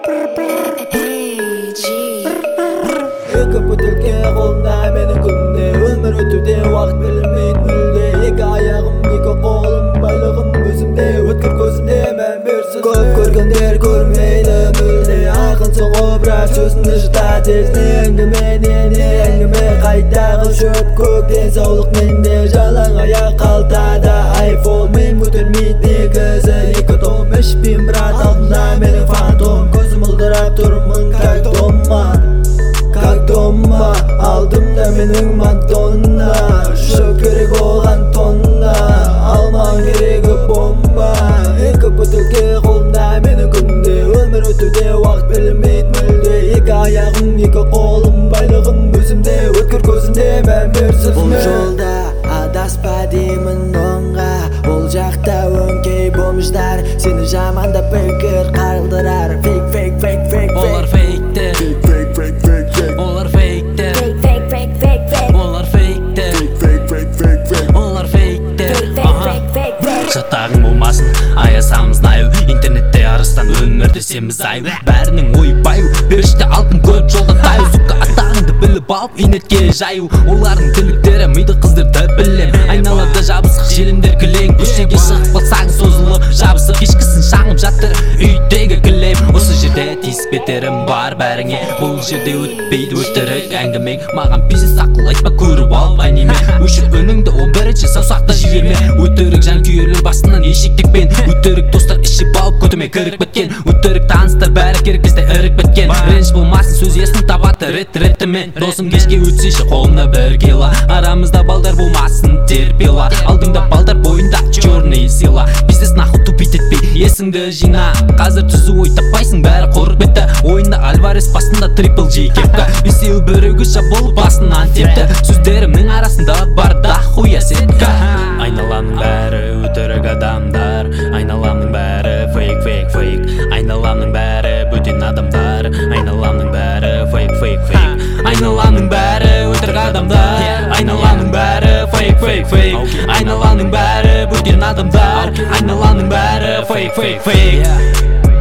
Екі бөтелке қолымда менің күнде өмір өтуде уақыт білінбейді мүлде екі аяғым екі қолым байлығым өзімде өткір көзімде мән берсіз көп көргендер көрмейді мүлде ақылсың ғой бірақ сөзіңді жұта тезіне әңгіме қайдағы шөп көк денсаулық менде жалаң аяқ қалтада айфон мен көтермейді негізі екі том ішпеймін брат алдымда менің фантом көзім ылдырап тұрмын как дома алдымда менің мадонна шөп керек оған тонна алман керегі бомба екі бөтелке қолымда менің күнде өмір өтуде уақыт білінбейді мүлде екі аяғым екі қолым байлығым өзімде өткір көзінде мән берсіз бұл жолда адаспа деймін оңға ол жақта өңкей бомждар сені жамандап пікір қалдырар олар фейктер олар фейктер олар фейктер олар фейктер шатағың болмасын аясамыз наю интернетте арыстан өмірді семіз аю бәрінің ойы баю періште алтын көп жолда таю сука аттағыңды біліп алып инетке жаю олардың тірліктері миды қыздырды білем айналада жабысық желімдер кілең көшеге шығып қалсаң созылып жабысып кешкісін шаңып жатыр үйдегі кілем осы жерде тиіспетерім бар бәріңе бұл жерде өтпейді өтірік әңгімең маған бизнес ақыл айтпа көріп алып әнеме өшір үніңді он бірінші саусақты жіберме өтірік жанкүйерлер басынан ешектекпен өтірік достар ішіп алып көтіме кірік біткен өтірік таныстар бәрі керек кезде ірік біткен реніш болмасын сөз есін табады реттімен досым кешке өтсейші қолымда бір кила арамызда балдар болмасын терпела алдыңда балдар бойында черный сила бизнес нахуй тупить етпей есіңді жина қазір түзу ой таппайсың бәрі қорық бетті ойында альварес басында трипл джи кепті бесеуі бірігу шабыл басынан тепті сөздерімнің арасында бар дохуя сетка айналамның бәрі өтірік адамдар айналамның бәрі фейк айналамның бәрі бөтен адамдар айналамның бәрі фейк айналамның бәрі өтірік адамдар айналамның бәрі фейк айналамның бәрі бөтен адамдар айналамның бәрі фейк